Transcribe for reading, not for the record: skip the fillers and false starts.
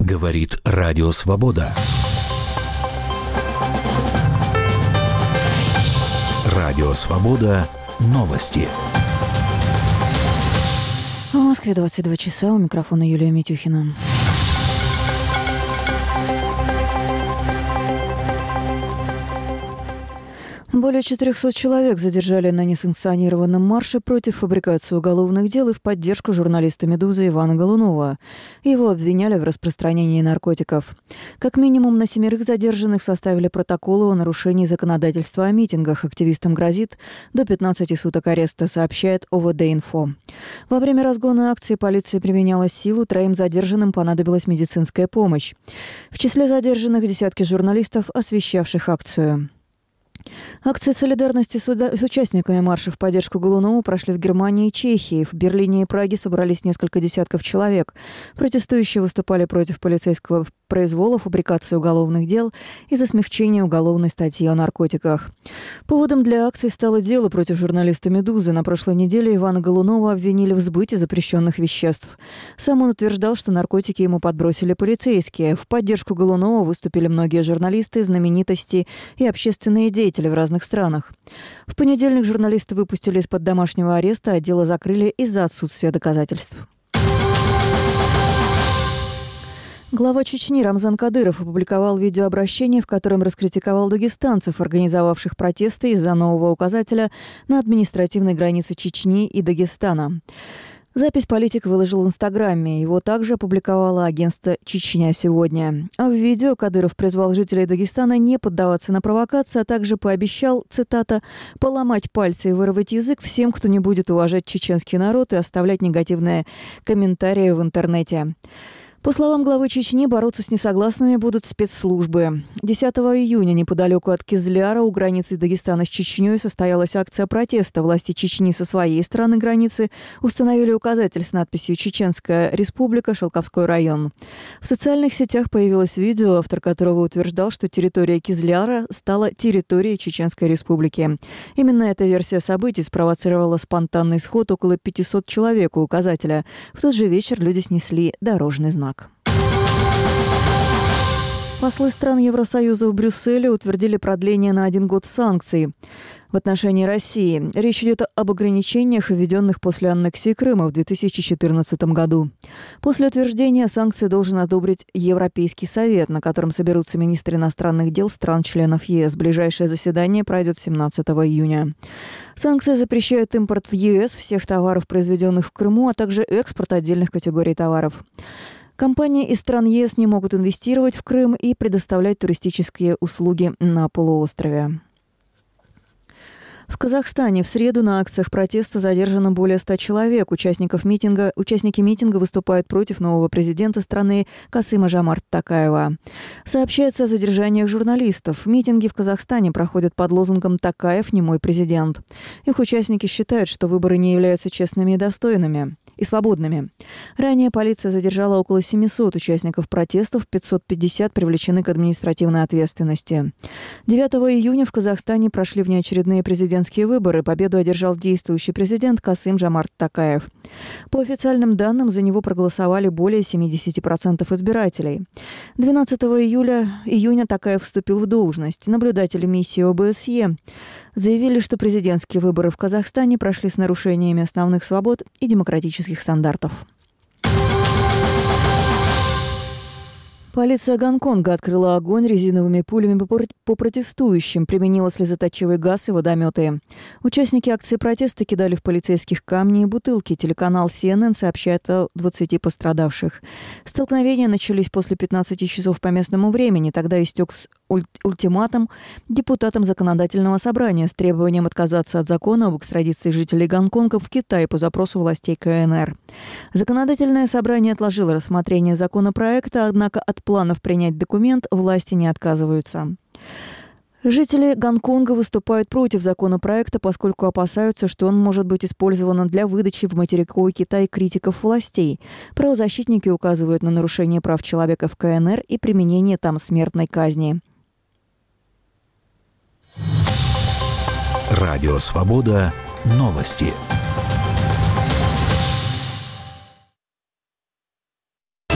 Говорит Радио Свобода. Радио Свобода. Новости. В Москве 22 часа. У микрофона Юлия Митюхина. Более 400 человек задержали на несанкционированном марше против фабрикации уголовных дел и в поддержку журналиста «Медузы» Ивана Голунова. Его обвиняли в распространении наркотиков. Как минимум на 7 задержанных составили протоколы о нарушении законодательства о митингах. Активистам грозит до 15 суток ареста, сообщает ОВД-Инфо. Во время разгона акции полиция применяла силу, 3 задержанным понадобилась медицинская помощь. В числе задержанных десятки журналистов, освещавших акцию. Акции солидарности с участниками марша в поддержку Голунова прошли в Германии и Чехии. В Берлине и Праге собрались несколько десятков человек. Протестующие выступали против полицейского произвола, фабрикации уголовных дел и за смягчение уголовной статьи о наркотиках. Поводом для акции стало дело против журналиста «Медузы». На прошлой неделе Ивана Голунова обвинили в сбыте запрещенных веществ. Сам он утверждал, что наркотики ему подбросили полицейские. В поддержку Голунова выступили многие журналисты, знаменитости и общественные деятели в разных странах. В понедельник журналисты выпустили из-под домашнего ареста, а дело закрыли из-за отсутствия доказательств. Глава Чечни Рамзан Кадыров опубликовал видеообращение, в котором раскритиковал дагестанцев, организовавших протесты из-за нового указателя на административной границе Чечни и Дагестана. Запись политик выложил в Инстаграме. Его также опубликовало агентство «Чечня сегодня». А в видео Кадыров призвал жителей Дагестана не поддаваться на провокации, а также пообещал, цитата, «поломать пальцы и вырвать язык всем, кто не будет уважать чеченский народ и оставлять негативные комментарии в интернете». По словам главы Чечни, бороться с несогласными будут спецслужбы. 10 июня неподалеку от Кизляра у границы Дагестана с Чечней состоялась акция протеста. Власти Чечни со своей стороны границы установили указатель с надписью «Чеченская республика, Шелковской район». В социальных сетях появилось видео, автор которого утверждал, что территория Кизляра стала территорией Чеченской республики. Именно эта версия событий спровоцировала спонтанный сход около 500 человек у указателя. В тот же вечер люди снесли дорожный знак. Послы стран Евросоюза в Брюсселе утвердили продление на 1 год санкций в отношении России. Речь идет об ограничениях, введенных после аннексии Крыма в 2014 году. После утверждения санкций должен одобрить Европейский совет, на котором соберутся министры иностранных дел стран-членов ЕС. Ближайшее заседание пройдет 17 июня. Санкции запрещают импорт в ЕС всех товаров, произведенных в Крыму, а также экспорт отдельных категорий товаров. Компании из стран ЕС не могут инвестировать в Крым и предоставлять туристические услуги на полуострове. В Казахстане в среду на акциях протеста задержано более 100 человек. Участники митинга выступают против нового президента страны Касыма-Жомарта Токаева. Сообщается о задержаниях журналистов. Митинги в Казахстане проходят под лозунгом «Токаев не мой президент». Их участники считают, что выборы не являются честными и достойными и свободными. Ранее полиция задержала около 700 участников протестов, 550 привлечены к административной ответственности. 9 июня в Казахстане прошли внеочередные президентские выборы. Победу одержал действующий президент Касым-Жомарт Токаев. По официальным данным, за него проголосовали более 70% избирателей. 12 июня Токаев вступил в должность. Наблюдатели миссии ОБСЕ заявили, что президентские выборы в Казахстане прошли с нарушениями основных свобод и демократических стандартов. Полиция Гонконга открыла огонь резиновыми пулями по протестующим, применила слезоточивый газ и водометы. Участники акции протеста кидали в полицейских камни и бутылки. Телеканал CNN сообщает о 20 пострадавших. Столкновения начались после 15 часов по местному времени. Тогда истек ультиматум депутатам законодательного собрания с требованием отказаться от закона об экстрадиции жителей Гонконга в Китай по запросу властей КНР. Законодательное собрание отложило рассмотрение законопроекта, однако от планов принять документ власти не отказываются. Жители Гонконга выступают против законопроекта, поскольку опасаются, что он может быть использован для выдачи в материковый Китай критиков властей. Правозащитники указывают на нарушение прав человека в КНР и применение там смертной казни. Радио Свобода. Новости.